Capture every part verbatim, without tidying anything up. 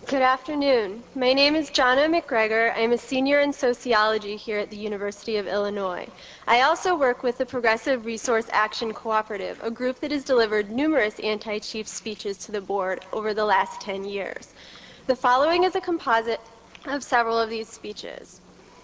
Good afternoon. My name is Jonna McGregor. I'm a senior in sociology here at the University of Illinois. I also work with the Progressive Resource Action Cooperative, a group that has delivered numerous anti-chief speeches to the board over the last ten years. The following is a composite of several of these speeches.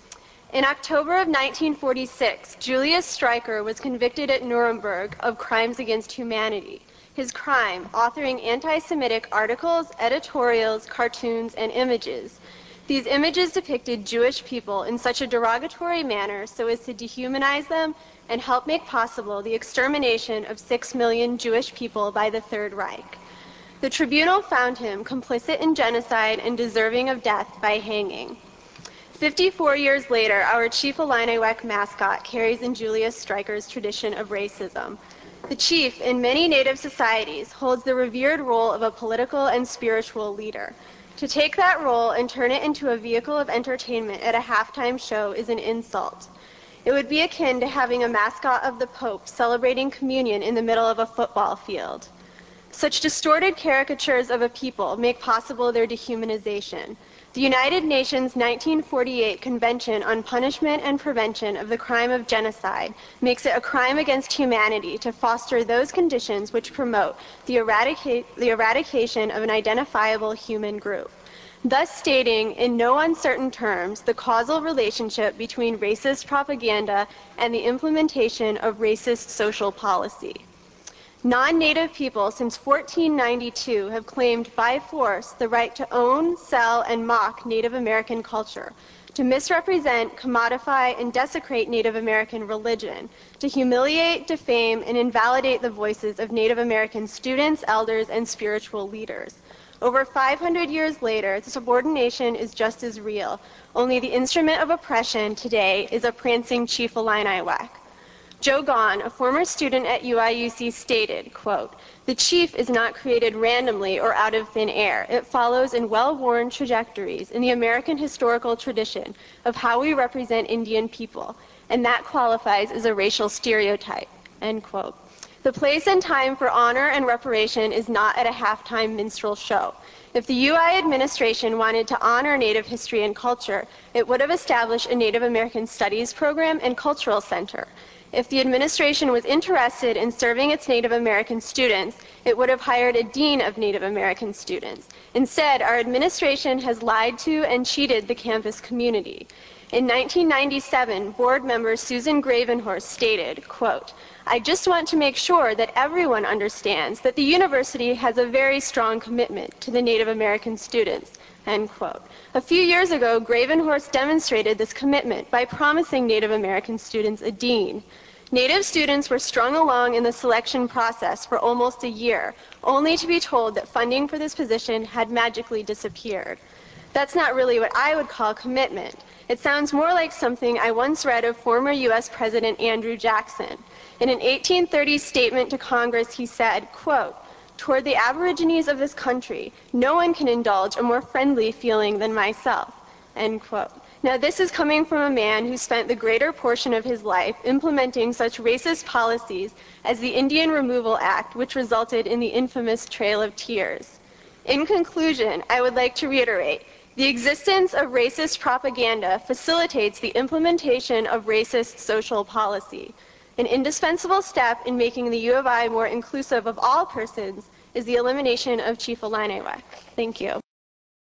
In October of nineteen forty-six, Julius Streicher was convicted at Nuremberg of crimes against humanity. His crime, authoring anti-Semitic articles, editorials, cartoons, and images. These images depicted Jewish people in such a derogatory manner so as to dehumanize them and help make possible the extermination of six million Jewish people by the Third Reich. The tribunal found him complicit in genocide and deserving of death by hanging. fifty-four years later, our Chief Illiniwek mascot carries in Julius Streicher's tradition of racism. The chief, in many Native societies, holds the revered role of a political and spiritual leader. To take that role and turn it into a vehicle of entertainment at a halftime show is an insult. It would be akin to having a mascot of the Pope celebrating communion in the middle of a football field. Such distorted caricatures of a people make possible their dehumanization. The United Nations nineteen forty-eight Convention on Punishment and Prevention of the Crime of Genocide makes it a crime against humanity to foster those conditions which promote the, eradica- the eradication of an identifiable human group, thus stating in no uncertain terms the causal relationship between racist propaganda and the implementation of racist social policy. Non-Native people since fourteen ninety-two have claimed by force the right to own, sell, and mock Native American culture, to misrepresent, commodify, and desecrate Native American religion, to humiliate, defame, and invalidate the voices of Native American students, elders, and spiritual leaders. Over five hundred years later, the subordination is just as real, only the instrument of oppression today is a prancing Chief Illiniwek. Joe Gahn, a former student at U I U C, stated, quote, "The chief is not created randomly or out of thin air. It follows in well-worn trajectories in the American historical tradition of how we represent Indian people, and that qualifies as a racial stereotype," end quote. The place and time for honor and reparation is not at a halftime minstrel show. If the U I administration wanted to honor Native history and culture, it would have established a Native American Studies program and cultural center. If the administration was interested in serving its Native American students, it would have hired a dean of Native American students. Instead, our administration has lied to and cheated the campus community. In nineteen ninety-seven, board member Susan Gravenhorst stated, quote, "I just want to make sure that everyone understands that the university has a very strong commitment to the Native American students," end quote. A few years ago, Gravenhorst demonstrated this commitment by promising Native American students a dean. Native students were strung along in the selection process for almost a year, only to be told that funding for this position had magically disappeared. That's not really what I would call commitment. It sounds more like something I once read of former U S President Andrew Jackson. In an eighteen thirty statement to Congress, he said, quote, "Toward the Aborigines of this country, no one can indulge a more friendly feeling than myself," end quote. Now, this is coming from a man who spent the greater portion of his life implementing such racist policies as the Indian Removal Act, which resulted in the infamous Trail of Tears. In conclusion, I would like to reiterate, the existence of racist propaganda facilitates the implementation of racist social policy. An indispensable step in making the U of I more inclusive of all persons is the elimination of Chief Illiniwek. Thank you.